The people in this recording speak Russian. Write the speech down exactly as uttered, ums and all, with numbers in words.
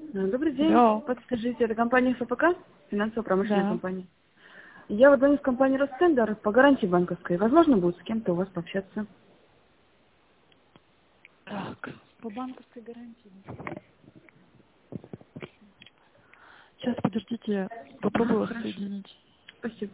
Добрый день. Да. Подскажите, это компания ФПК, финансово-промышленная Да. компания. Я вот звоню в компанию Ростендер по гарантии банковской. Возможно, будет с кем-то у вас пообщаться? Так, по банковской гарантии. Сейчас, подождите, Ага, попробую вас хорошо. соединить. Спасибо.